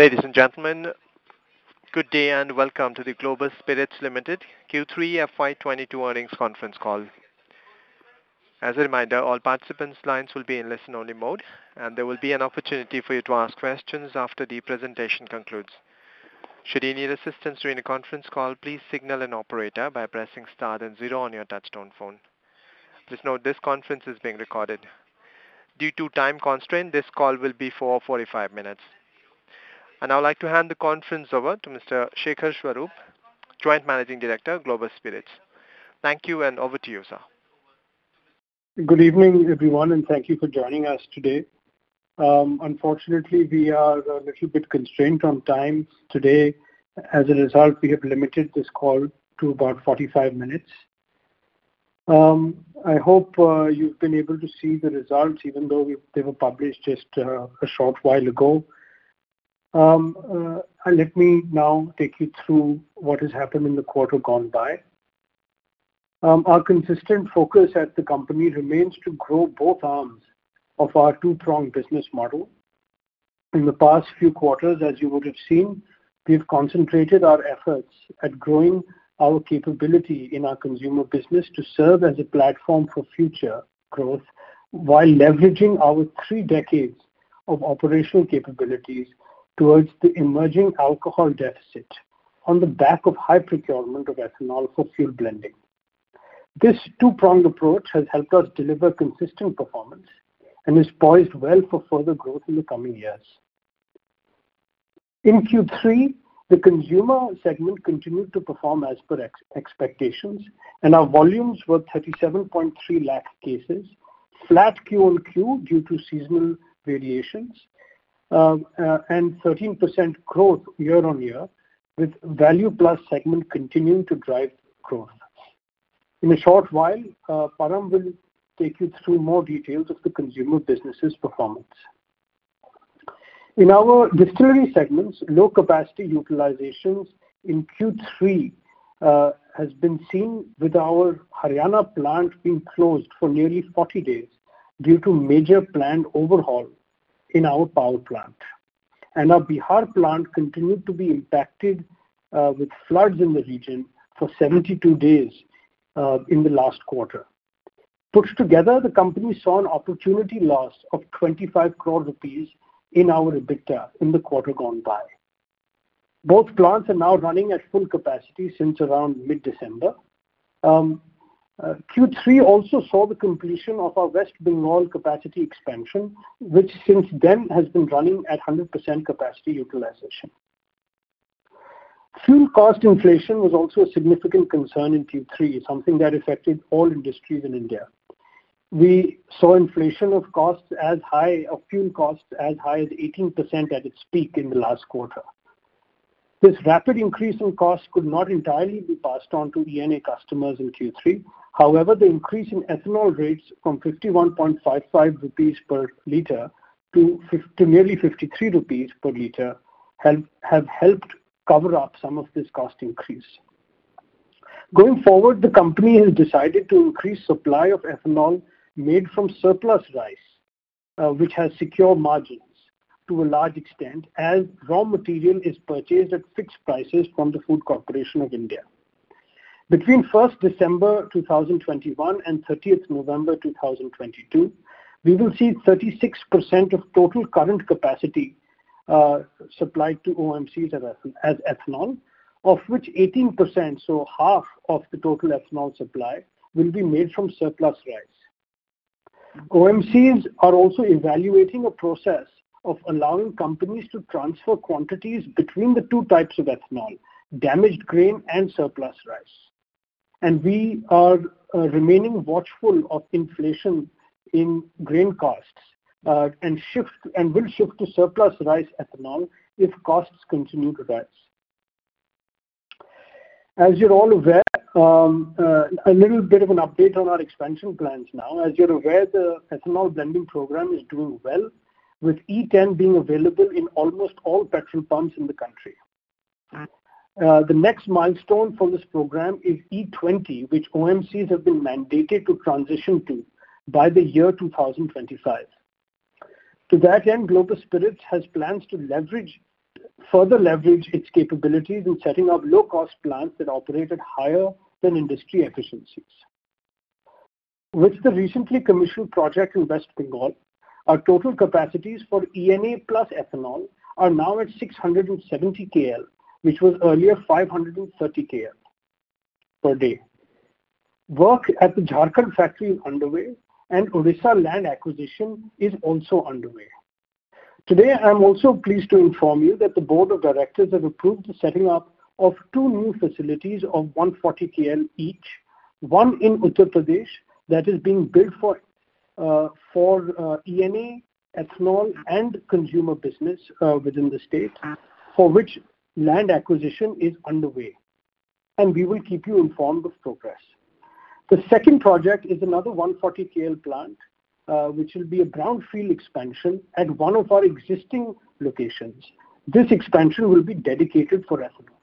Ladies and gentlemen, good day and welcome to the Global Spirits Limited Q3 FY22 earnings conference call. As a reminder, all participants' lines will be in listen-only mode, and there will be an opportunity for you to ask questions after the presentation concludes. Should you need assistance during the conference call, please signal an operator by pressing star then 0 on your touchtone phone. Please note this conference is being recorded. Due to time constraint, this call will be for 45 minutes. And I would like to hand the conference over to Mr. Shekhar Swarup, Joint Managing Director, Global Spirits. Thank you, and over to you, sir. Good evening, everyone, and thank you for joining us today. Unfortunately, we are a little bit constrained on time today. As a result, we have limited this call to about 45 minutes. I hope you've been able to see the results, even though they were published just a short while ago. Let me now take you through what has happened in the quarter gone by. Our consistent focus at the company remains to grow both arms of our two-pronged business model. In the past few quarters, as you would have seen, we've concentrated our efforts at growing our capability in our consumer business to serve as a platform for future growth while leveraging our 3 decades of operational capabilities towards the emerging alcohol deficit on the back of high procurement of ethanol for fuel blending. This two-pronged approach has helped us deliver consistent performance and is poised well for further growth in the coming years. In Q3, the consumer segment continued to perform as per expectations, and our volumes were 37.3 lakh cases, flat Q-on-Q due to seasonal variations, and 13% growth year-on-year, with Value Plus segment continuing to drive growth. In a short while, Param will take you through more details of the consumer business's performance. In our distillery segments, low capacity utilizations in Q3 has been seen, with our Haryana plant being closed for nearly 40 days due to major planned overhaul in our power plant. And our Bihar plant continued to be impacted with floods in the region for 72 days in the last quarter. Put together, the company saw an opportunity loss of 25 crore rupees in our EBITDA in the quarter gone by. Both plants are now running at full capacity since around mid-December. Q3 also saw the completion of our West Bengal capacity expansion, which since then has been running at 100% capacity utilization. Fuel cost inflation was also a significant concern in Q3, something that affected all industries in India. We saw inflation of fuel costs as high as 18% at its peak in the last quarter. This rapid increase in costs could not entirely be passed on to ENA customers in Q3. However, the increase in ethanol rates from 51.55 rupees per litre to nearly 53 rupees per litre have helped cover up some of this cost increase. Going forward, the company has decided to increase supply of ethanol made from surplus rice, which has secure margins to a large extent, as raw material is purchased at fixed prices from the Food Corporation of India. Between 1st December 2021 and 30th November 2022, we will see 36% of total current capacity supplied to OMCs as ethanol, of which 18%, so half of the total ethanol supply, will be made from surplus rice. OMCs are also evaluating a process of allowing companies to transfer quantities between the 2 types of ethanol, damaged grain and surplus rice. And we are remaining watchful of inflation in grain costs and will shift to surplus rice ethanol if costs continue to rise. As you're all aware, a little bit of an update on our expansion plans now. As you're aware, the ethanol blending program is doing well, with E10 being available in almost all petrol pumps in the country. The next milestone for this program is E20, which OMCs have been mandated to transition to by the year 2025. To that end, Global Spirits has plans to leverage further leverage its capabilities in setting up low-cost plants that operate at higher than industry efficiencies. With the recently commissioned project in West Bengal, our total capacities for ENA plus ethanol are now at 670 KL, which was earlier 530 KL per day. Work at the Jharkhand factory is underway, and Odisha land acquisition is also underway. Today, I am also pleased to inform you that the Board of Directors have approved the setting up of two new facilities of 140 KL each, one in Uttar Pradesh that is being built for ENA, ethanol and consumer business within the state, for which land acquisition is underway, and we will keep you informed of progress. The second project is another 140 KL plant, which will be a brownfield expansion at one of our existing locations. This expansion will be dedicated for ethanol.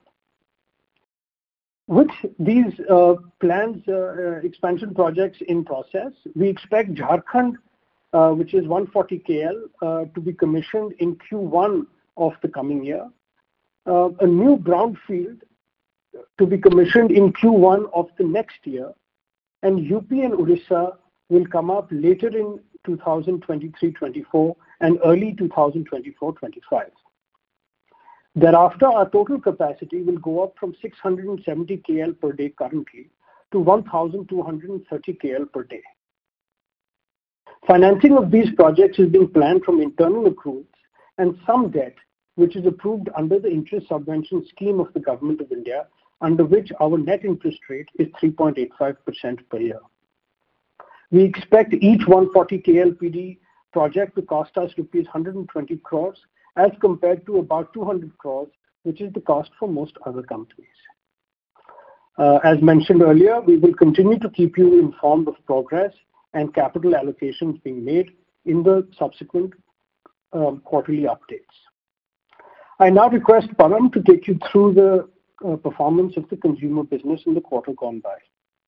With these expansion projects in process, we expect Jharkhand, which is 140 KL, to be commissioned in Q1 of the coming year. A new brownfield to be commissioned in Q1 of the next year, and UP and Odisha will come up later in 2023-24 and early 2024-25. Thereafter, our total capacity will go up from 670 KL per day currently to 1,230 KL per day. Financing of these projects is being planned from internal accruals and some debt, which is approved under the interest subvention scheme of the Government of India, under which our net interest rate is 3.85% per year. We expect each 140 KLPD project to cost us rupees 120 crores as compared to about 200 crores, which is the cost for most other companies. As mentioned earlier, we will continue to keep you informed of progress and capital allocations being made in the subsequent quarterly updates. I now request Param to take you through the performance of the consumer business in the quarter gone by.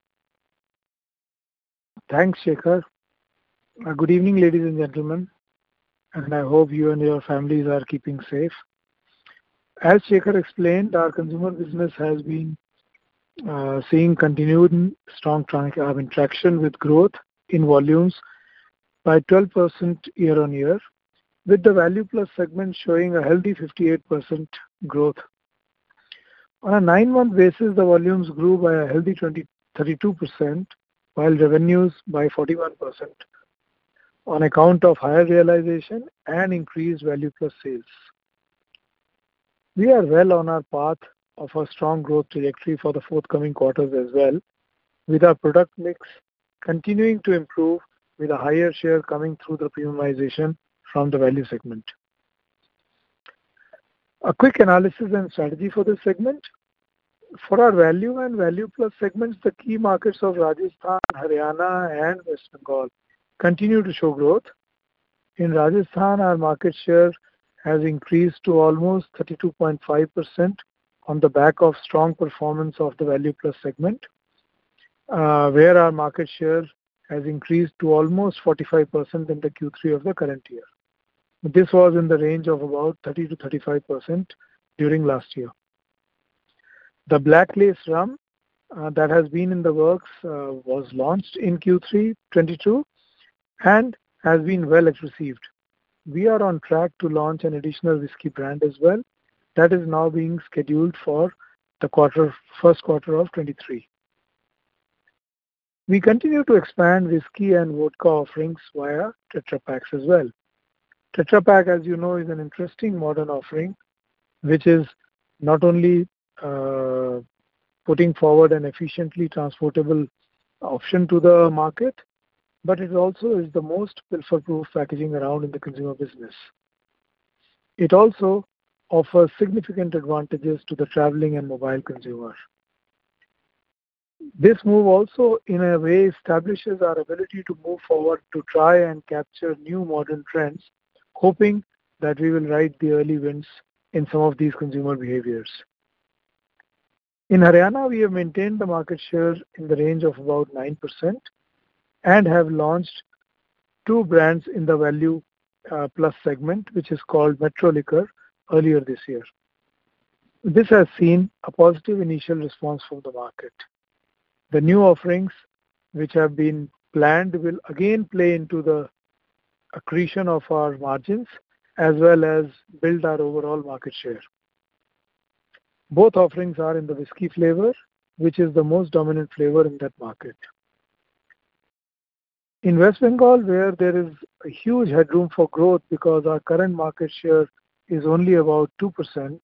Thanks, Shekhar. Good evening, ladies and gentlemen, and I hope you and your families are keeping safe. As Shekhar explained, our consumer business has been seeing continued strong traction with growth in volumes by 12% year on year, with the value plus segment showing a healthy 58% growth. On a 9-month basis, the volumes grew by a healthy 32%, while revenues by 41% on account of higher realization and increased value plus sales. We are well on our path of a strong growth trajectory for the forthcoming quarters as well, with our product mix continuing to improve with a higher share coming through the premiumization from the value segment. A quick analysis and strategy for this segment. For our value and value plus segments, the key markets of Rajasthan, Haryana and West Bengal continue to show growth. In Rajasthan, our market share has increased to almost 32.5% on the back of strong performance of the value plus segment, where our market share has increased to almost 45% in the Q3 of the current year. This was in the range of about 30 to 35% during last year. The Black Lace Rum that has been in the works was launched in Q3 22 and has been well received. We are on track to launch an additional whiskey brand as well that is now being scheduled for the first quarter of 23. We continue to expand whiskey and vodka offerings via Tetra Paks as well. Tetra Pak, as you know, is an interesting modern offering which is not only putting forward an efficiently transportable option to the market, but it also is the most pilfer-proof packaging around in the consumer business. It also offers significant advantages to the traveling and mobile consumer. This move also, in a way, establishes our ability to move forward to try and capture new modern trends, hoping that we will ride the early wins in some of these consumer behaviors. In Haryana, we have maintained the market share in the range of about 9% and have launched two brands in the value plus segment, which is called Metro Liquor, earlier this year. This has seen a positive initial response from the market. The new offerings which have been planned will again play into the accretion of our margins as well as build our overall market share. Both offerings are in the whiskey flavor, which is the most dominant flavor in that market. In West Bengal, where there is a huge headroom for growth because our current market share is only about 2%,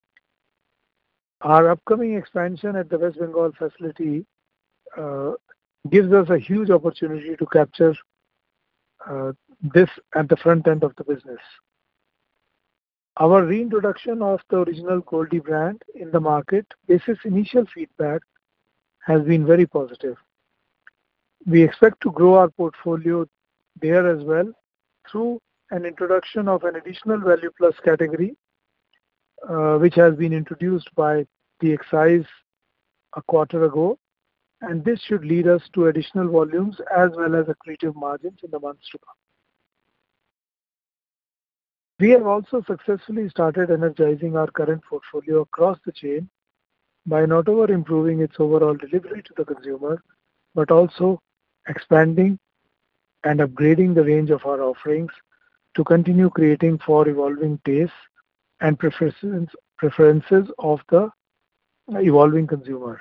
our upcoming expansion at the West Bengal facility gives us a huge opportunity to capture this at the front end of the business. Our reintroduction of the original Goldie brand in the market, basis initial feedback, has been very positive. We expect to grow our portfolio there as well through an introduction of an additional value plus category, which has been introduced by the excise a quarter ago, and this should lead us to additional volumes as well as accretive margins in the months to come. We have also successfully started energizing our current portfolio across the chain by not only improving its overall delivery to the consumer, but also expanding and upgrading the range of our offerings to continue creating for evolving tastes and preferences of the evolving consumer.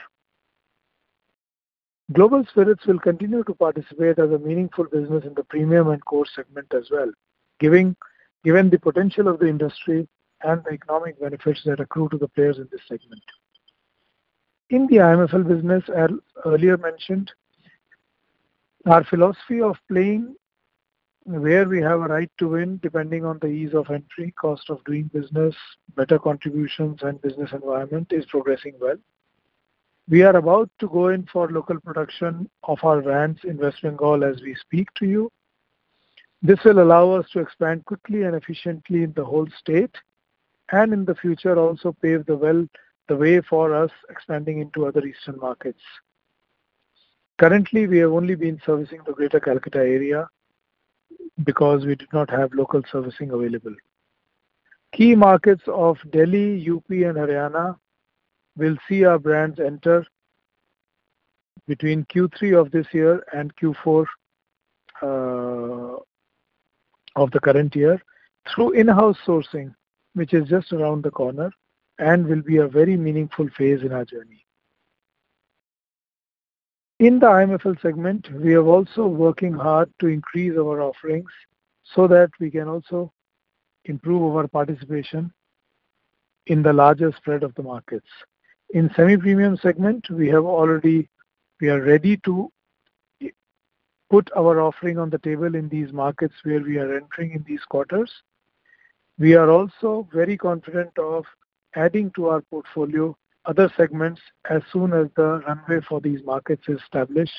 Global Spirits will continue to participate as a meaningful business in the premium and core segment as well, given the potential of the industry and the economic benefits that accrue to the players in this segment. In the IMFL business, as earlier mentioned, our philosophy of playing where we have a right to win depending on the ease of entry, cost of doing business, better contributions and business environment is progressing well. We are about to go in for local production of our brands in West Bengal as we speak to you. This will allow us to expand quickly and efficiently in the whole state and in the future also pave the way for us expanding into other eastern markets. Currently, we have only been servicing the Greater Calcutta area because we did not have local servicing available. Key markets of Delhi, UP and Haryana will see our brands enter between Q3 of this year and Q4 of the current year through in-house sourcing, which is just around the corner and will be a very meaningful phase in our journey. In the IMFL segment, we are also working hard to increase our offerings so that we can also improve our participation in the larger spread of the markets. In semi-premium segment, we are ready to put our offering on the table in these markets where we are entering in these quarters. We are also very confident of adding to our portfolio other segments as soon as the runway for these markets is established.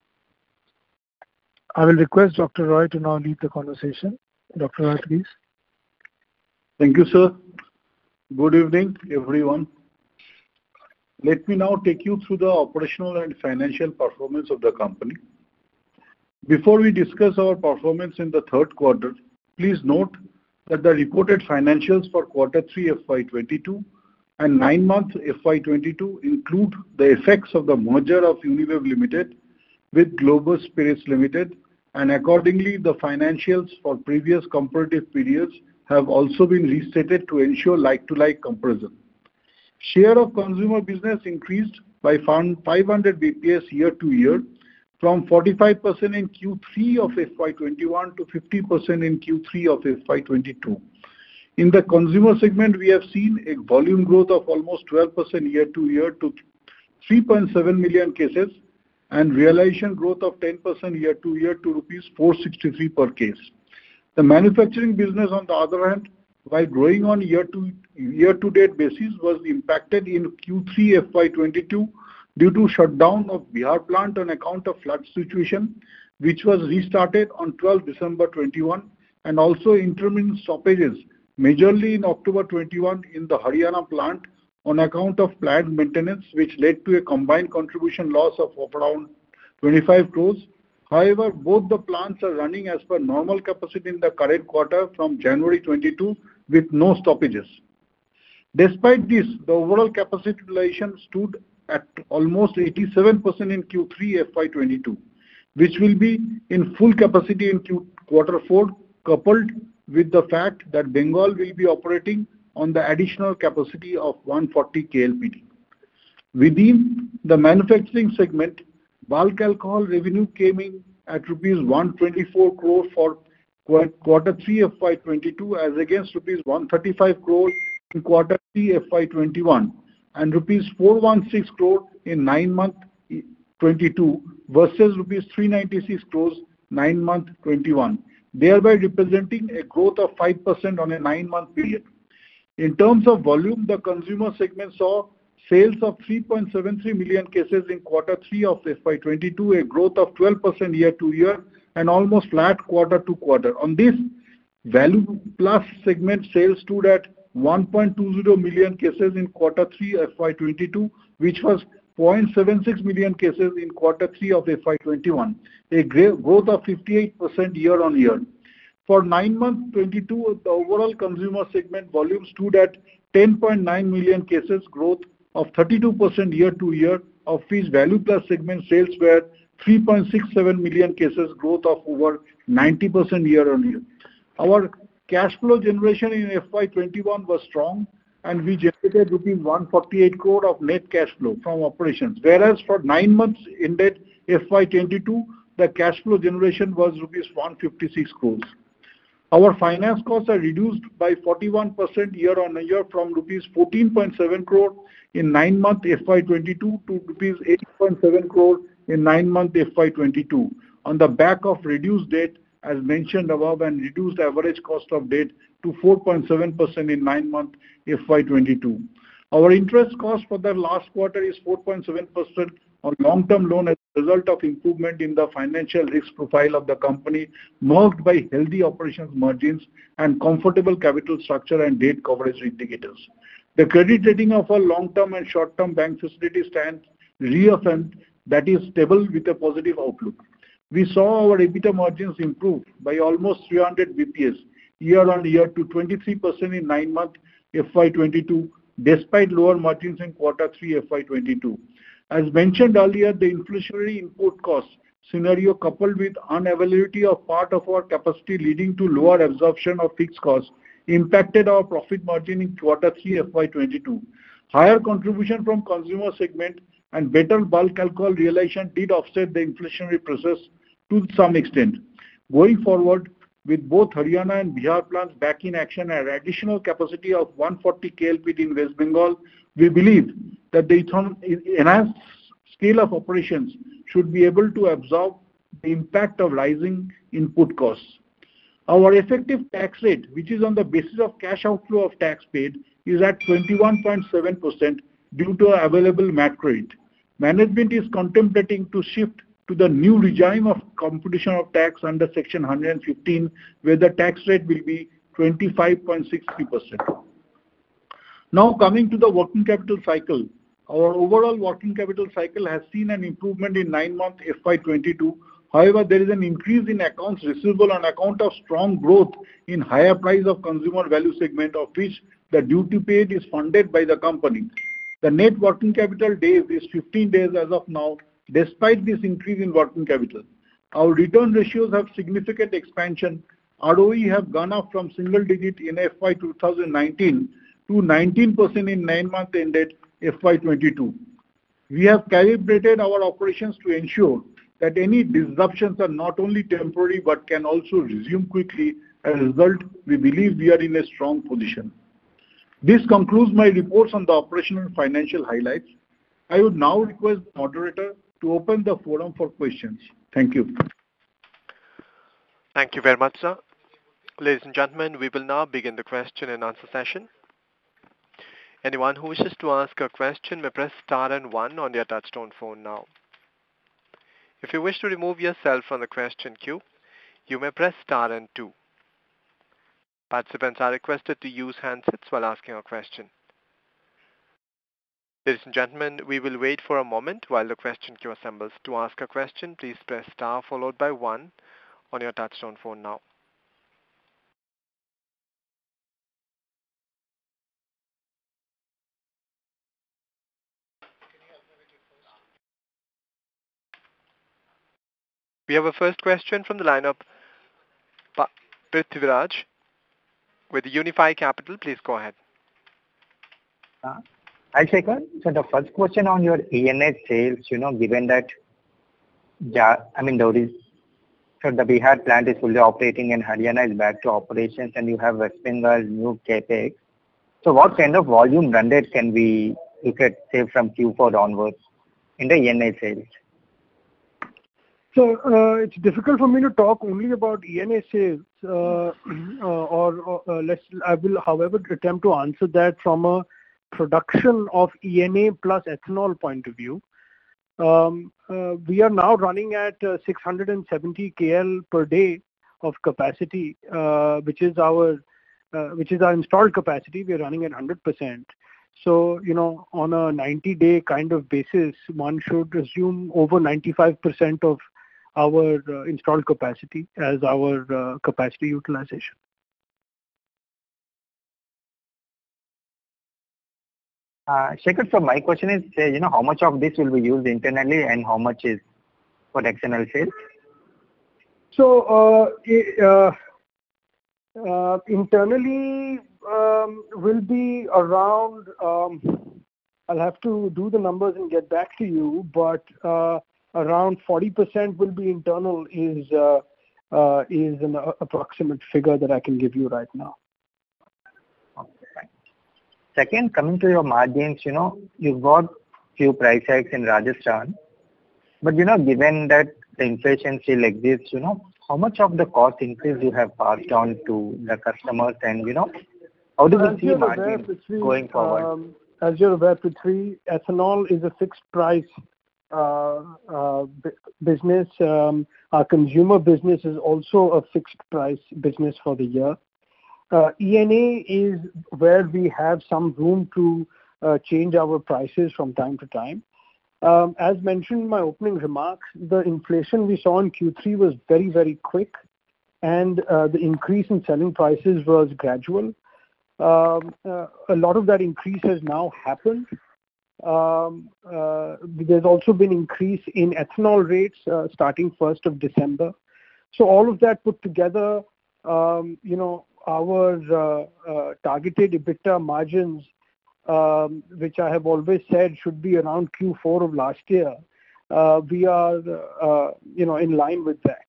I will request Dr. Roy to now lead the conversation. Dr. Roy, please. Thank you, sir. Good evening, everyone. Let me now take you through the operational and financial performance of the company. Before we discuss our performance in the third quarter, please note that the reported financials for Quarter 3 FY22 and 9-month FY22 include the effects of the merger of Unilever Limited with Global Spirits Limited, and accordingly the financials for previous comparative periods have also been restated to ensure like-to-like comparison. Share of consumer business increased by 500 BPS year-to-year from 45% in Q3 of FY21 to 50% in Q3 of FY22. In the consumer segment, we have seen a volume growth of almost 12% year-to-year to 3.7 million cases and realization growth of 10% year-to-year to rupees 463 per case. The manufacturing business, on the other hand, while growing on year-to-date basis, was impacted in Q3 FY22 due to shutdown of Bihar plant on account of flood situation, which was restarted on 12 December 21, and also intermittent stoppages, majorly in October 21 in the Haryana plant on account of plant maintenance, which led to a combined contribution loss of around 25 crores. However, both the plants are running as per normal capacity in the current quarter from January 22 with no stoppages. Despite this, the overall capacity utilization stood at almost 87% in Q3 FY22, which will be in full capacity in quarter 4, coupled with the fact that Bengal will be operating on the additional capacity of 140 KLPD. Within the manufacturing segment, bulk alcohol revenue came in at rupees 124 crore for quarter 3 FY22 as against rupees 135 crore in quarter 3 FY21 and rupees 416 crore in 9-month 22 versus rupees 396 crores 9-month 21, thereby representing a growth of 5% on a 9-month period. In terms of volume, the consumer segment saw sales of 3.73 million cases in quarter 3 of FY22, a growth of 12% year-to-year and almost flat quarter-to-quarter. On this, value plus segment sales stood at 1.20 million cases in quarter 3 FY22, which was 0.76 million cases in quarter 3 of FY21, a growth of 58% year-on-year. For 9 months 22, the overall consumer segment volume stood at 10.9 million cases, growth of 32% year-to-year, of which value plus segment sales were 3.67 million cases, growth of over 90% year-on-year. Our cash flow generation in FY21 was strong and we generated rupees 148 crore of net cash flow from operations, whereas for 9 months ended FY22, the cash flow generation was rupees 156 crores. Our finance costs are reduced by 41% year-on-year from rupees 14.7 crore in 9-month FY22 to rupees 8.7 crore in 9-month FY22 on the back of reduced debt as mentioned above and reduced average cost of debt to 4.7% in 9-month FY22. Our interest cost for the last quarter is 4.7% on long-term loan as a result of improvement in the financial risk profile of the company, marked by healthy operations margins and comfortable capital structure and debt coverage indicators. The credit rating of our long-term and short-term bank facility stands reaffirmed, that is stable with a positive outlook. We saw our EBITDA margins improve by almost 300 bps year-on-year to 23% in 9-month FY22, despite lower margins in quarter 3 FY22. As mentioned earlier, the inflationary input cost scenario coupled with unavailability of part of our capacity leading to lower absorption of fixed costs impacted our profit margin in quarter 3 FY22. Higher contribution from consumer segment and better bulk alcohol realization did offset the inflationary process to some extent. Going forward, with both Haryana and Bihar plants back in action and additional capacity of 140 KLPD in West Bengal, we believe that the enhanced scale of operations should be able to absorb the impact of rising input costs. Our effective tax rate, which is on the basis of cash outflow of tax paid, is at 21.7% due to available MAT credit. Management is contemplating to shift to the new regime of computation of tax under section 115, where the tax rate will be 25.63%. Now coming to the working capital cycle, our overall working capital cycle has seen an improvement in 9-month FY22. However, there is an increase in accounts receivable on account of strong growth in higher price of consumer value segment, of which the duty paid is funded by the company. The net working capital days is 15 days as of now, despite this increase in working capital. Our return ratios have significant expansion. ROE have gone up from single digit in FY 2019 to 19% in 9 months ended FY22. We have calibrated our operations to ensure that any disruptions are not only temporary but can also resume quickly. As a result, we believe we are in a strong position. This concludes my reports on the operational and financial highlights. I would now request the moderator to open the forum for questions. Thank you. Thank you very much, sir. Ladies and gentlemen, we will now begin the question and answer session. Anyone who wishes to ask a question may press star and 1 on their touchtone phone now. If you wish to remove yourself from the question queue, you may press star and 2. Participants are requested to use handsets while asking a question. Ladies and gentlemen, we will wait for a moment while the question queue assembles. To ask a question, please press star followed by 1 on your touchtone phone now. We have a first question from the line of Prithviraj with Unify Capital. Please go ahead. Hi, Shekhar. So the first question on your ENA sales, given that, so the Bihar plant is fully operating and Haryana is back to operations and you have West Bengal new capex. So what kind of volume run rate can we look at, say, from Q4 onwards in the ENA sales? So it's difficult for me to talk only about ENA sales, I will, however, attempt to answer that from a production of ENA plus ethanol point of view. We are now running at 670 KL per day of capacity, which is our installed capacity. We are running at 100%. So, on a 90-day kind of basis, one should assume over 95% of our installed capacity as our capacity utilization. Shekhar, so my question is, how much of this will be used internally and how much is for external sales? So, internally will be around, I'll have to do the numbers and get back to you, but around 40% will be internal is an approximate figure that I can give you right now. Okay. Second, coming to your margins, you've got few price hikes in Rajasthan, but given that the inflation still exists, how much of the cost increase you have passed on to the customers, and how do we see margins going forward? As you're aware, Prithvi, ethanol is a fixed price business. Our consumer business is also a fixed price business for the year. ENA is where we have some room to change our prices from time to time. As mentioned in my opening remarks, the inflation we saw in Q3 was very, very quick, and the increase in selling prices was gradual. A lot of that increase has now happened. There's also been increase in ethanol rates starting 1st of December. So all of that put together, our targeted EBITDA margins, which I have always said should be around Q4 of last year, we are, in line with that.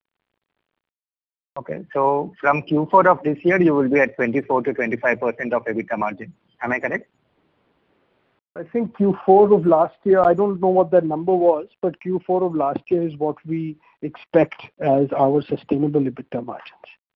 Okay, so from Q4 of this year, you will be at 24 to 25% of EBITDA margin. Am I correct? I think Q4 of last year, I don't know what that number was, but Q4 of last year is what we expect as our sustainable EBITDA margins.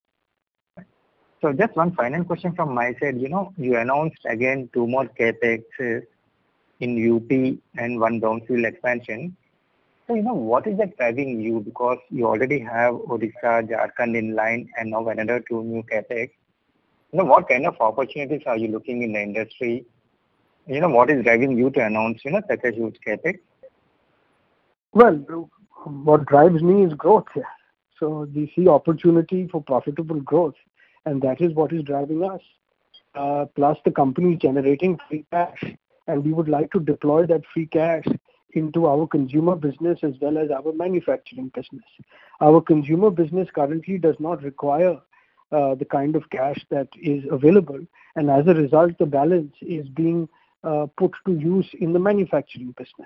So just one final question from my side. You announced again 2 more capex in UP and 1 brownfield expansion. So, what is that driving you? Because you already have Odisha, Jharkhand in line, and now another 2 new capex. What kind of opportunities are you looking in the industry? What is driving you to announce, such a huge capex? Well, what drives me is growth here. So we see opportunity for profitable growth, and that is what is driving us. Plus the company is generating free cash, and we would like to deploy that free cash into our consumer business as well as our manufacturing business. Our consumer business currently does not require the kind of cash that is available, and as a result, the balance is being put to use in the manufacturing business.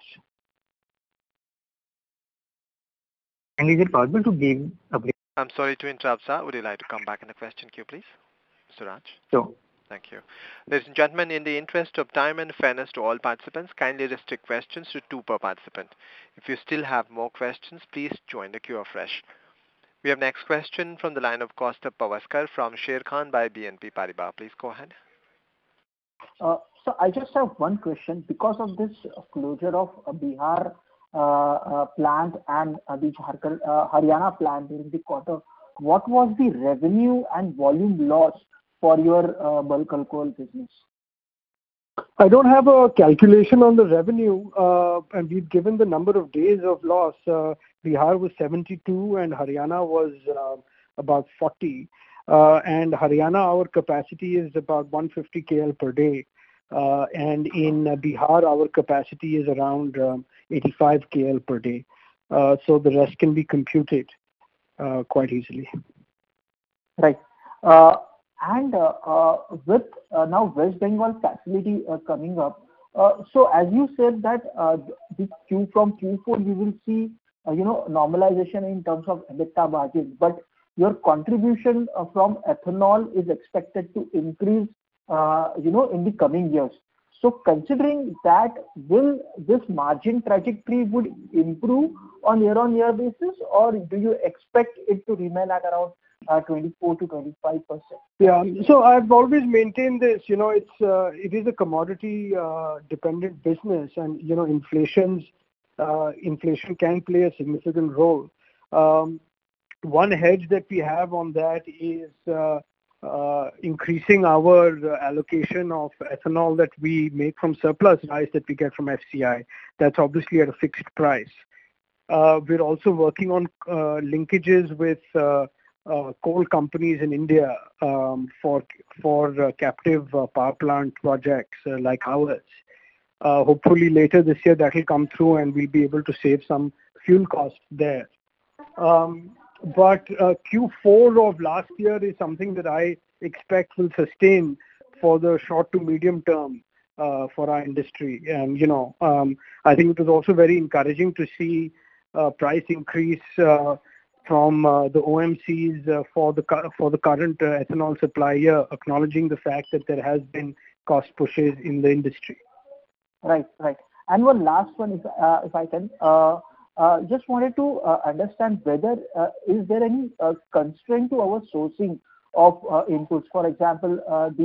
And is it possible to give a brief? I'm sorry to interrupt, sir. Would you like to come back in the question queue, please? Mr. Raj? Sure. Thank you. Ladies and gentlemen, in the interest of time and fairness to all participants, kindly restrict questions to 2 per participant. If you still have more questions, please join the queue afresh. We have next question from the line of Kaustubh Pawaskar from Sharekhan by BNP Paribas. Please go ahead. So I just have one question. Because of this closure of Bihar plant and the Haryana plant during the quarter, what was the revenue and volume loss for your bulk alcohol business? I don't have a calculation on the revenue, and we've given the number of days of loss. Bihar was 72 and Haryana was about 40. And Haryana, our capacity is about 150 KL per day. And in Bihar, our capacity is around 85 KL per day. so the rest can be computed quite easily. Right. And with now West Bengal facility coming up, so as you said that the from Q4 you will see normalization in terms of EBITDA margins, but your contribution from ethanol is expected to increase in the coming years. So considering that, will this margin trajectory would improve on year-on-year basis, or do you expect it to remain at around 24 to 25%? Yeah. So I've always maintained this. It is a commodity dependent business, and inflation can play a significant role. One hedge that we have on that is increasing our allocation of ethanol that we make from surplus rice that we get from FCI. That's obviously at a fixed price. We're also working on linkages with coal companies in India for captive power plant projects like ours. Hopefully later this year that will come through and we'll be able to save some fuel costs there. But Q4 of last year is something that I expect will sustain for the short to medium term for our industry. And I think it was also very encouraging to see price increase from the OMCs for the current ethanol supply year, acknowledging the fact that there has been cost pushes in the industry. Right. And one last one, if I can. Just wanted to understand whether is there any constraint to our sourcing of inputs? For example,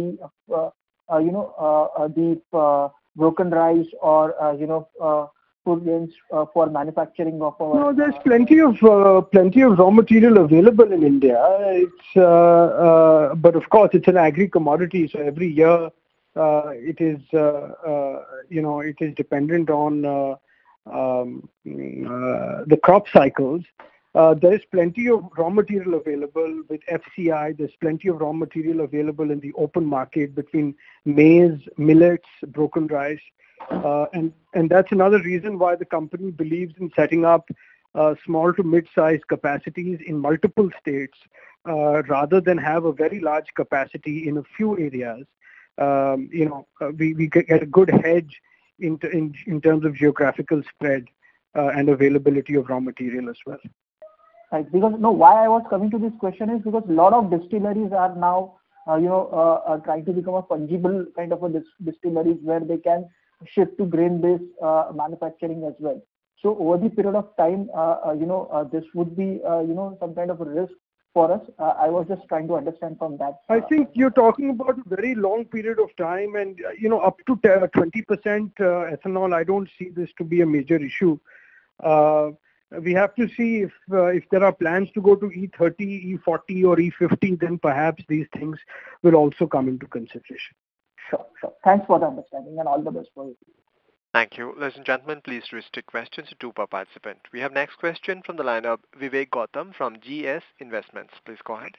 the broken rice or food grains for manufacturing of our. No, there's plenty of raw material available in India. But of course it's an agri commodity, so every year it is dependent on the crop cycles. There is plenty of raw material available with FCI. There's plenty of raw material available in the open market between maize, millets, broken rice. And that's another reason why the company believes in setting up small to mid-sized capacities in multiple states rather than have a very large capacity in a few areas. We get a good hedge in terms of geographical spread and availability of raw material as well. Right. Because why I was coming to this question is because a lot of distilleries are now trying to become a fungible kind of a distilleries where they can shift to grain-based manufacturing as well. So over the period of time, this would be some kind of a risk for us. I was just trying to understand from that. I think you're talking about a very long period of time, and up to 20% ethanol. I don't see this to be a major issue. We have to see if there are plans to go to E30, E40, or E50. Then perhaps these things will also come into consideration. Sure. Thanks for the understanding and all the best for you. Thank you. Ladies and gentlemen, please restrict questions to two per participant. We have next question from the line of Vivek Gautam from GS Investments. Please go ahead.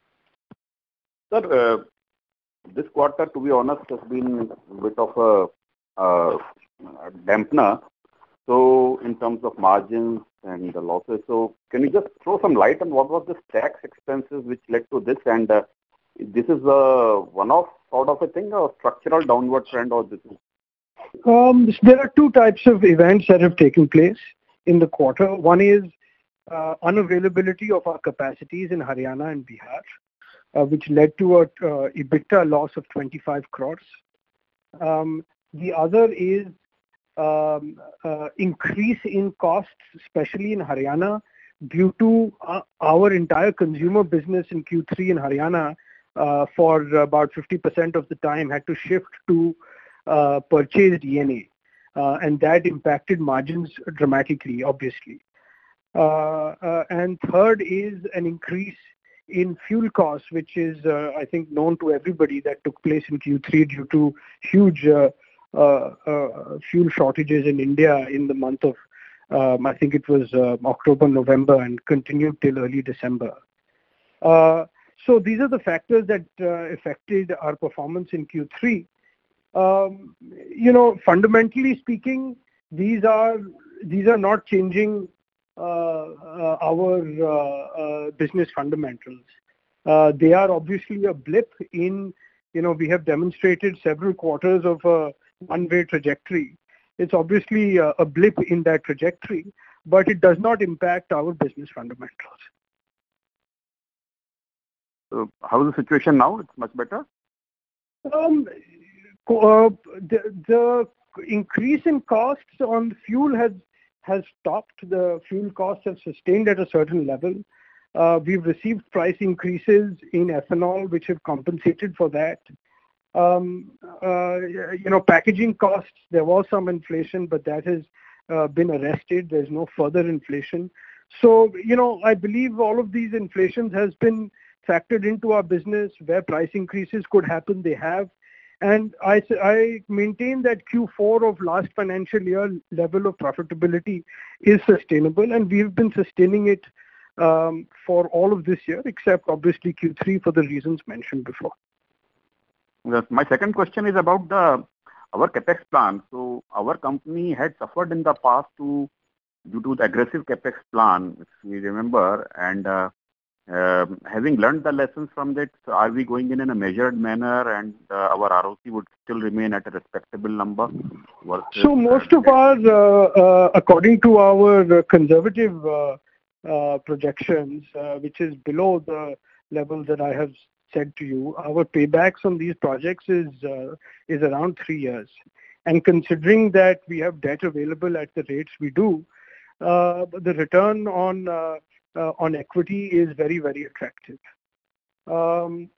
Sir, this quarter, to be honest, has been a bit of a dampener. So in terms of margins and the losses, so can you just throw some light on what was the tax expenses which led to this, and this is a one-off sort of a thing or structural downward trend, or this is? There are two types of events that have taken place in the quarter. One is unavailability of our capacities in Haryana and Bihar, which led to a EBITDA loss of 25 crores. The other is increase in costs, especially in Haryana, due to our entire consumer business in Q3 in Haryana for about 50% of the time had to shift to purchased ENA, and that impacted margins dramatically, obviously. And third is an increase in fuel costs, which is, I think, known to everybody, that took place in Q3 due to huge fuel shortages in India in the month of, I think it was October, November, and continued till early December. So these are the factors that affected our performance in Q3. Fundamentally speaking, these are not changing our business fundamentals. They are obviously a blip in, we have demonstrated several quarters of a one-way trajectory. It's obviously a blip in that trajectory, but it does not impact our business fundamentals. So how is the situation now? It's much better? The increase in costs on fuel has stopped. The fuel costs have sustained at a certain level. We've received price increases in ethanol, which have compensated for that. Packaging costs, there was some inflation, but that has been arrested. There's no further inflation. So, I believe all of these inflations has been factored into our business. Where price increases could happen, they have. And I maintain that Q4 of last financial year level of profitability is sustainable, and we've been sustaining it for all of this year, except obviously Q3 for the reasons mentioned before. My second question is about our capex plan. So our company had suffered in the past due to the aggressive capex plan, if we remember, and having learned the lessons from that, so are we going in a measured manner, and our ROC would still remain at a respectable number? So most of our, according to our conservative projections, which is below the level that I have said to you, our paybacks on these projects is around 3 years. And considering that we have debt available at the rates we do, the return on equity is very, very attractive. Plus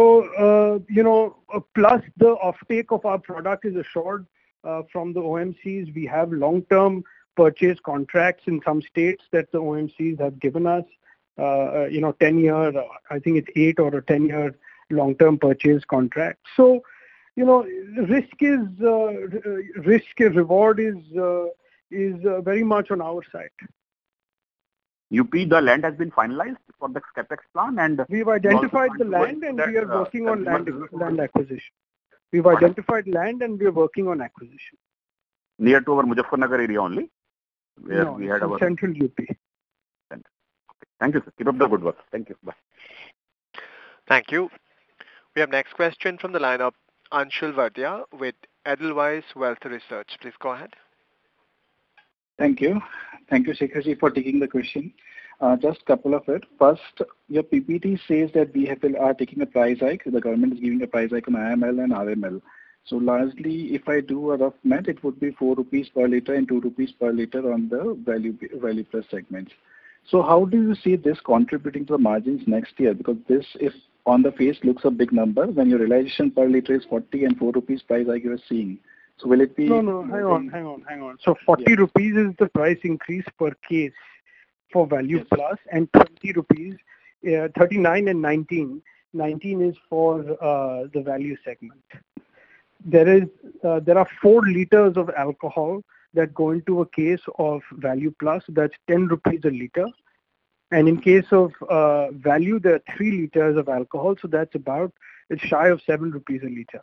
the offtake of our product is assured from the OMCs. We have long-term purchase contracts in some states that the OMCs have given us. 10-year, I think it's 8 or a 10-year long-term purchase contract. So, risk and reward is very much on our side. UP, the land has been finalized for the capex plan, and we've identified the land, and we are working on land acquisition. We've identified land, and we are working on acquisition. Near to our Muzaffarnagar area only, where we had our central UP. Okay. Thank you, sir. Keep up the good work. Thank you. Bye. Thank you. We have next question from the line of Anshul Vaidya with Edelweiss Wealth Research. Please go ahead. Thank you. Thank you, Shekharji, for taking the question. Just a couple of it. First, your PPT says that we are taking a price hike. The government is giving a price hike on IML and RML. So largely, if I do a rough math, it would be 4 rupees per litre and 2 rupees per litre on the value plus segments. So how do you see this contributing to the margins next year? Because this, if on the face, looks a big number, when your realization per litre is 40 and 4 rupees price hike you are seeing. So will it be... No, hang on. So 40 rupees is the price increase per case for value plus, and 20 rupees, 39 and 19. 19 is for the value segment. There are 4 liters of alcohol that go into a case of value plus. That's 10 rupees a liter. And in case of value, there are 3 liters of alcohol. So that's it's shy of 7 rupees a liter.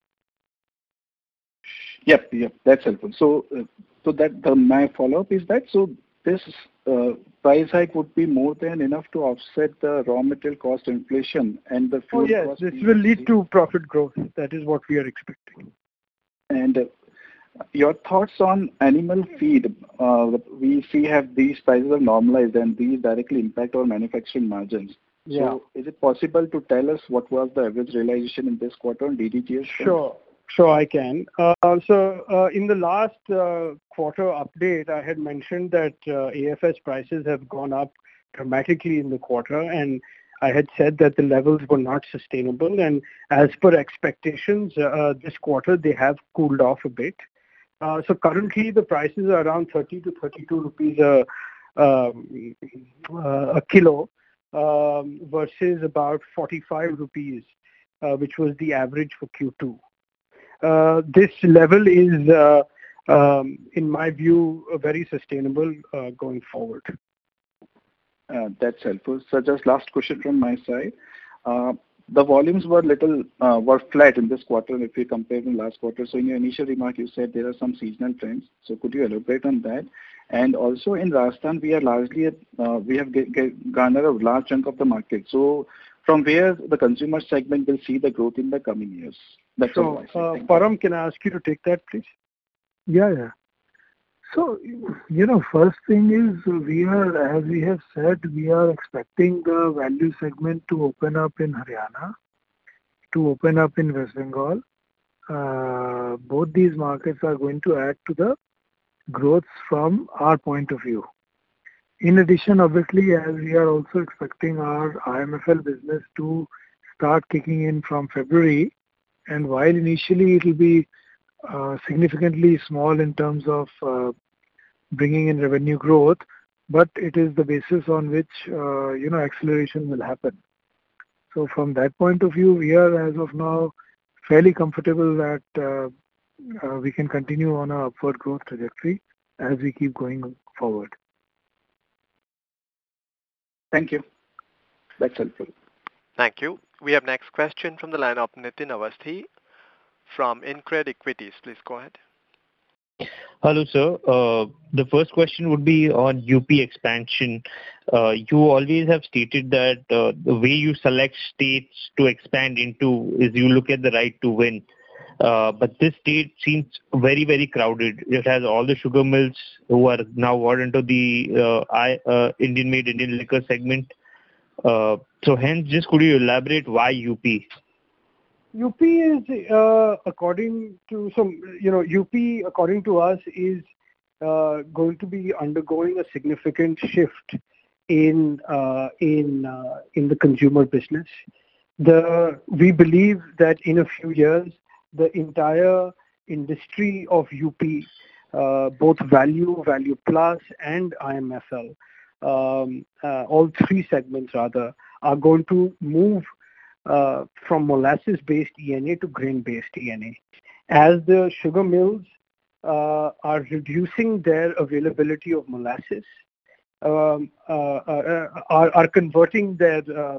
Yep, that's helpful. So my follow-up is that, so this price hike would be more than enough to offset the raw material cost inflation and the fuel cost. This will lead to profit growth. That is what we are expecting. And your thoughts on animal feed? We have these prices are normalized, and these directly impact our manufacturing margins. Yeah. So is it possible to tell us what was the average realization in this quarter on DDGS? Sure, I can. In the last quarter update, I had mentioned that AFS prices have gone up dramatically in the quarter, and I had said that the levels were not sustainable. And as per expectations, this quarter they have cooled off a bit. So currently the prices are around 30 to 32 rupees a kilo versus about 45 rupees, which was the average for Q2. This level is, in my view, very sustainable going forward. That's helpful. So just last question from my side. The volumes were flat in this quarter if you compare with last quarter. So in your initial remark, you said there are some seasonal trends. So could you elaborate on that? And also in Rajasthan, we are largely, we have garnered a large chunk of the market. So from where the consumer segment will see the growth in the coming years? That's all I say. Param, can I ask you to take that, please? Yeah. So, first thing is as we have said, we are expecting the value segment to open up in Haryana, to open up in West Bengal. Both these markets are going to add to the growth from our point of view. In addition, obviously, as we are also expecting our IMFL business to start kicking in from February, and while initially it will be significantly small in terms of bringing in revenue growth, but it is the basis on which acceleration will happen. So from that point of view, we are as of now fairly comfortable that we can continue on our upward growth trajectory as we keep going forward. Thank you. That's helpful. Thank you. We have next question from the line of Nitin Awasthi from InCred Equities. Please go ahead. Hello, sir. The first question would be on UP expansion. You always have stated that the way you select states to expand into is you look at the right to win. But this state seems very, very crowded. It has all the sugar mills who are now bought into the Indian-made Indian liquor segment. So hence, just could you elaborate why UP? UP is according to us is going to be undergoing a significant shift in the consumer business. We believe that in a few years the entire industry of UP, both value plus, and IMFL, all three segments rather, are going to move from molasses-based ENA to grain-based ENA. As the sugar mills are reducing their availability of molasses, are converting their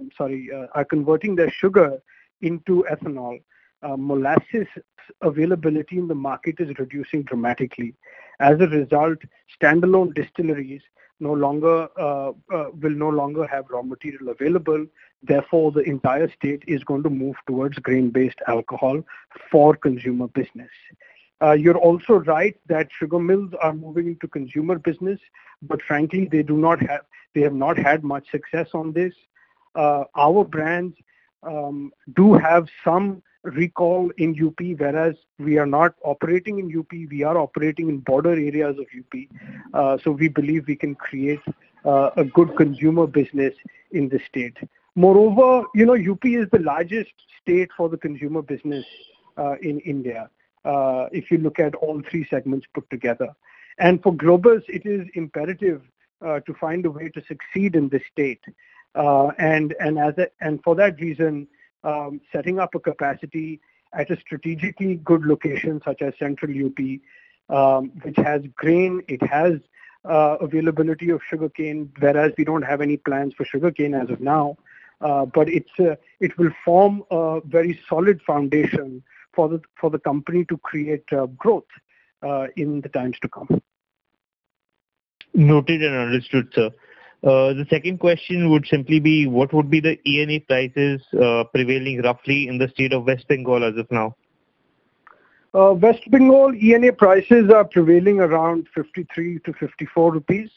sugar into ethanol. Molasses availability in the market is reducing dramatically. As a result, standalone distilleries will no longer have raw material available. Therefore, the entire state is going to move towards grain-based alcohol for consumer business. You're also right that sugar mills are moving into consumer business, but frankly, they have not had much success on this. Our brands do have some recall in UP, whereas we are not operating in UP, we are operating in border areas of UP. So we believe we can create a good consumer business in the state. Moreover, UP is the largest state for the consumer business in India, if you look at all three segments put together. And for Globus, it is imperative to find a way to succeed in this state. And for that reason, setting up a capacity at a strategically good location such as Central UP, which has grain, it has availability of sugarcane, whereas we don't have any plans for sugarcane as of now. But it will form a very solid foundation for the company to create growth in the times to come. Noted and understood, sir. The second question would simply be, what would be the ENA prices prevailing roughly in the state of West Bengal as of now? West Bengal ENA prices are prevailing around 53 to 54 rupees.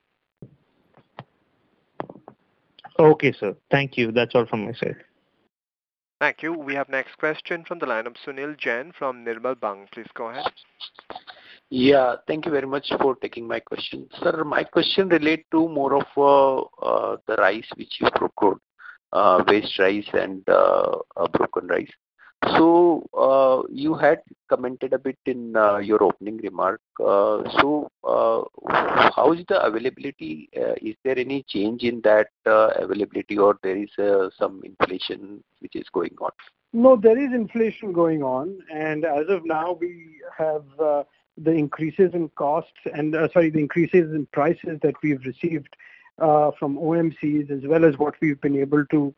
Okay, sir. Thank you. That's all from my side. Thank you. We have next question from the line of Sunil Jain from Nirmal Bang. Please go ahead. Yeah, thank you very much for taking my question. Sir, my question relate to more of the rice which you procured, waste rice and broken rice. So you had commented a bit in your opening remark. So how is the availability? Is there any change in that availability, or there is some inflation which is going on? No, there is inflation going on, and as of now we have the increases in costs and the increases in prices that we've received from OMCs, as well as what we've been able to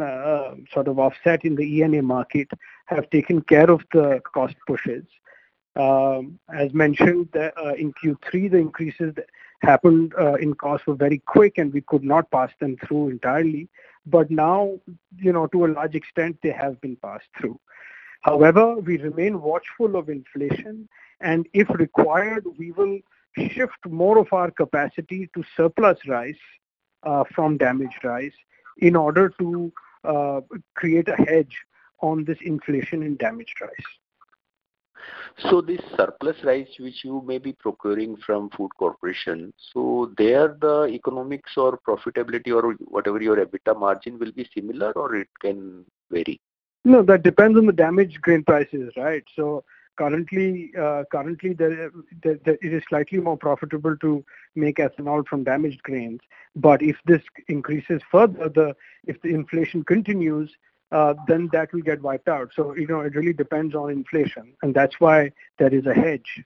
sort of offset in the ENA market, have taken care of the cost pushes. As mentioned, in Q3, the increases that happened in costs were very quick, and we could not pass them through entirely. But now, to a large extent, they have been passed through. However, we remain watchful of inflation, and if required, we will shift more of our capacity to surplus rice from damaged rice in order to create a hedge on this inflation in damaged rice. So this surplus rice which you may be procuring from Food Corporation, so there the economics or profitability or whatever your EBITDA margin will be similar, or it can vary? No, that depends on the damaged grain prices, right? So currently it is slightly more profitable to make ethanol from damaged grains. But if this increases further, if the inflation continues, then that will get wiped out. So, it really depends on inflation, and that's why there is a hedge.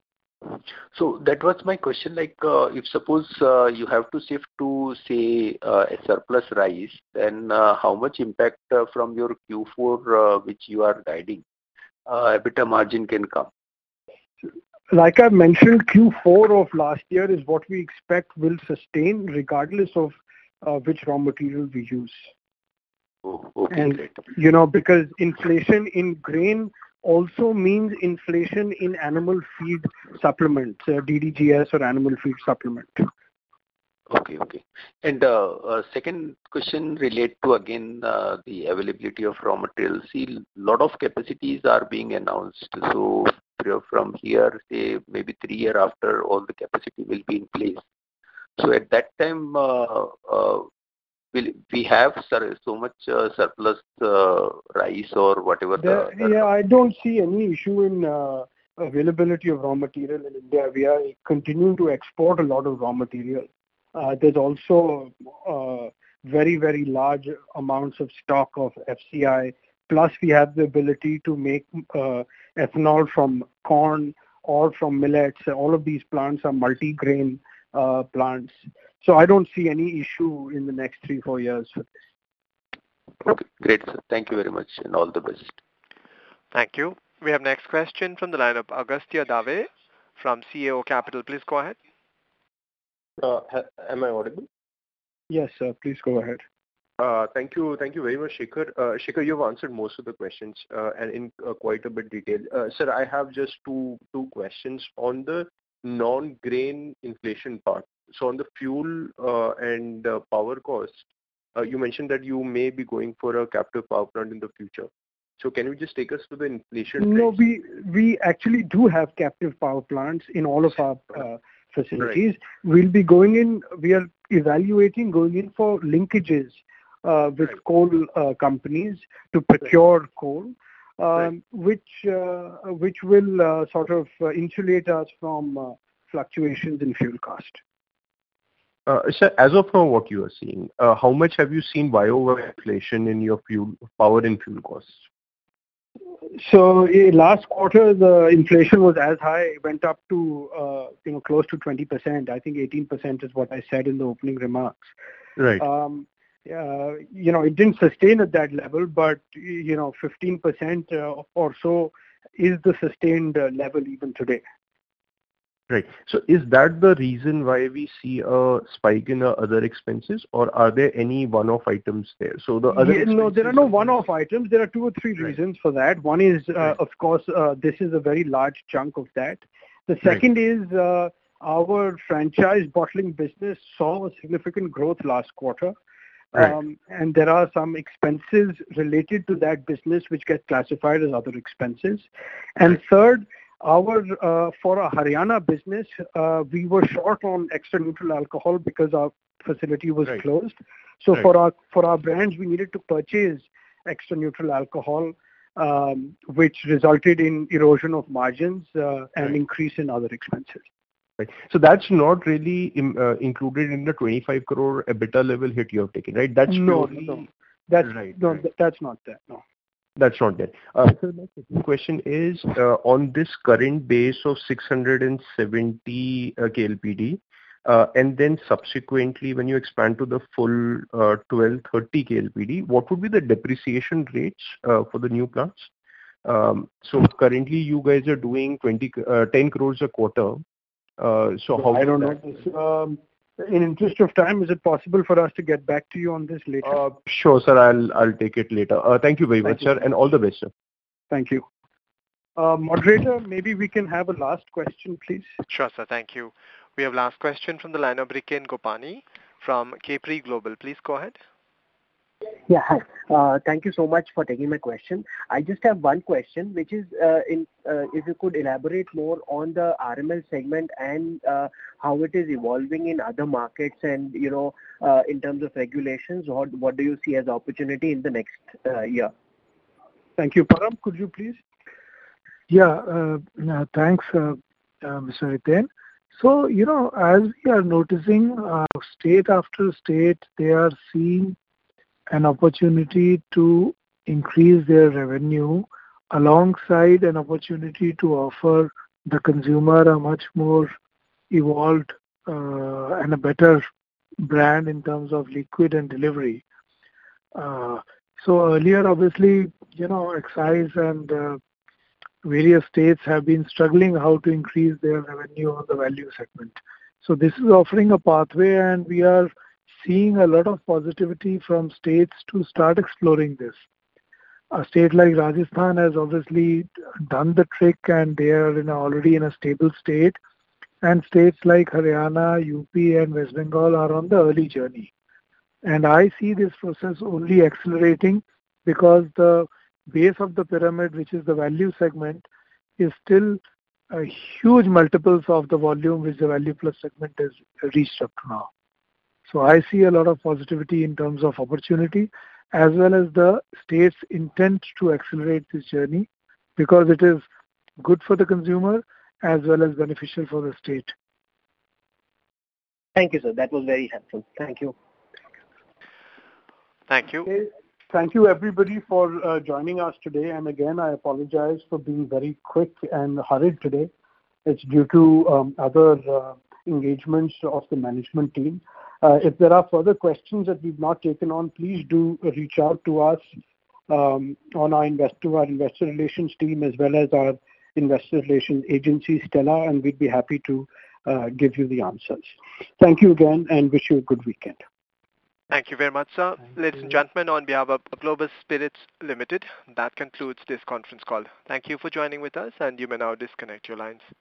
So that was my question. Like, if suppose you have to shift to, say, a surplus rice, then how much impact from your Q4, which you are guiding, EBITDA margin can come? Like I mentioned, Q4 of last year is what we expect will sustain regardless of which raw material we use. Oh, okay, and great. Because inflation in grain also means inflation in animal feed supplements, DDGS or animal feed supplement. Okay. And second question relate to again the availability of raw materials. See, lot of capacities are being announced. So from here, say maybe 3 years after, all the capacity will be in place. So at that time, will we have so much surplus rice or whatever? I don't see any issue in availability of raw material in India. We are continuing to export a lot of raw material. There's also very, very large amounts of stock of FCI. Plus, we have the ability to make ethanol from corn or from millets. All of these plants are multi-grain plants. So I don't see any issue in the next 3-4 years for this. Okay, great, sir. Thank you very much and all the best. Thank you. We have next question from the line of Agastya Dave from CAO Capital. Please go ahead. Am I audible? Yes, sir. Please go ahead. Thank you very much, Shekhar. Shekhar, you've answered most of the questions and in quite a bit detail. Sir, I have just two questions on the non-grain inflation part. So on the fuel and power cost, you mentioned that you may be going for a captive power plant in the future. So can you just take us to the inflation? No, we actually do have captive power plants in all of our facilities. Right. We are evaluating going in for linkages with coal companies to procure coal, which will sort of insulate us from fluctuations in fuel cost. Sir, as of now, what you are seeing, how much have you seen YOY inflation in your power and fuel costs? So last quarter, the inflation was as high, it went up to close to 20%. I think 18% is what I said in the opening remarks. Right. It didn't sustain at that level, but 15% or so is the sustained level even today. Right. So is that the reason why we see a spike in other expenses, or are there any one-off items there? So the other no, there are no one-off items. There are 2 or 3 reasons for that. One is, of course, this is a very large chunk of that. The second is our franchise bottling business saw a significant growth last quarter. And there are some expenses related to that business which get classified as other expenses. And third, for our Haryana business, we were short on extra neutral alcohol because our facility was closed. So for our brands, we needed to purchase extra neutral alcohol, which resulted in erosion of margins and increase in other expenses. Right. So that's not really included in the 25 crore EBITDA level hit you have taken, right? That's no. That's not that. No. That's not there. So my second question is on this current base of 670 KLPD, and then subsequently when you expand to the full 1230 KLPD, what would be the depreciation rates for the new plants? So currently you guys are doing 10 crores a quarter. So how I don't know that- this. In interest of time, is it possible for us to get back to you on this later? Sure, sir. I'll take it later. Thank you very much, sir, and all the best, sir. Thank you. Moderator, maybe we can have a last question, please. Sure, sir. Thank you. We have last question from the line of Riken Gopani from Capri Global. Please go ahead. Yeah, hi. Thank you so much for taking my question. I just have one question, which is if you could elaborate more on the RML segment and how it is evolving in other markets and, in terms of regulations, what do you see as opportunity in the next year? Thank you. Param, could you please? Yeah, thanks, Mr. Riten. So, as we are noticing, state after state, they are seeing an opportunity to increase their revenue alongside an opportunity to offer the consumer a much more evolved and a better brand in terms of liquid and delivery. So earlier, obviously, excise and various states have been struggling how to increase their revenue on the value segment. So this is offering a pathway, and we are seeing a lot of positivity from states to start exploring this. A state like Rajasthan has obviously done the trick, and they are already in a stable state. And states like Haryana, UP, and West Bengal are on the early journey. And I see this process only accelerating because the base of the pyramid, which is the value segment, is still huge multiples of the volume which the value plus segment has reached up to now. So I see a lot of positivity in terms of opportunity as well as the state's intent to accelerate this journey because it is good for the consumer as well as beneficial for the state. Thank you, sir. That was very helpful. Thank you. Thank you. Okay. Thank you, everybody, for joining us today. And again, I apologize for being very quick and hurried today. It's due to other engagements of the management team. If there are further questions that we've not taken on, please do reach out to us on our investor relations team as well as our investor relations agency, Stella, and we'd be happy to give you the answers. Thank you again and wish you a good weekend. Thank you very much, sir. Ladies and gentlemen, on behalf of Global Spirits Limited, that concludes this conference call. Thank you for joining with us, and you may now disconnect your lines.